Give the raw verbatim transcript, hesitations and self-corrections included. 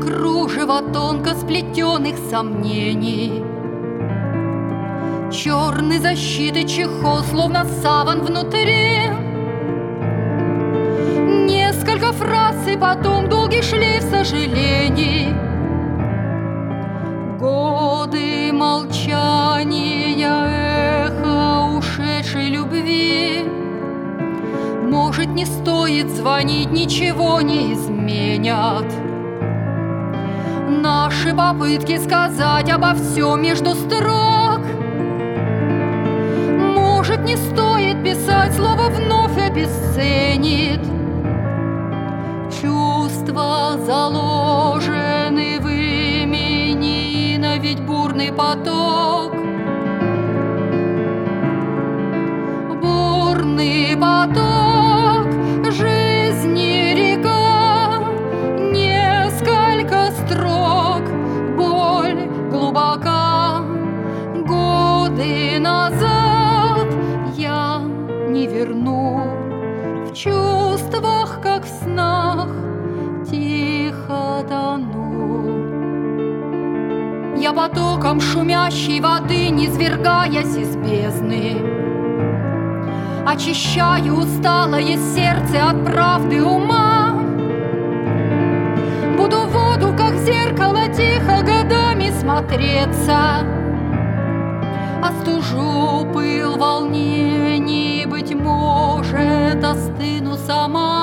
кружево тонко сплетенных сомнений. Черный защиты чехол, словно саван внутри. Несколько фраз и потом долгий шлейф сожалений. Годы молчания, эхо ушедшей любви. Может, не стоит звонить, ничего не изменят наши попытки сказать обо всем между строк. Может, не стоит писать, слово вновь обесценит. Чувства заложены в имени, но ведь бурный поток. Бурный поток жизни река, несколько строк, боль глубока. Годы назад я не верну, в чувствах, как в снах, тихо тону. Я потоком шумящей воды, низвергаясь из бездны, очищаю усталое сердце от правды ума. Буду в воду, как в зеркало, тихо годами смотреться. Остужу пыл волнений, быть может, остыну сама.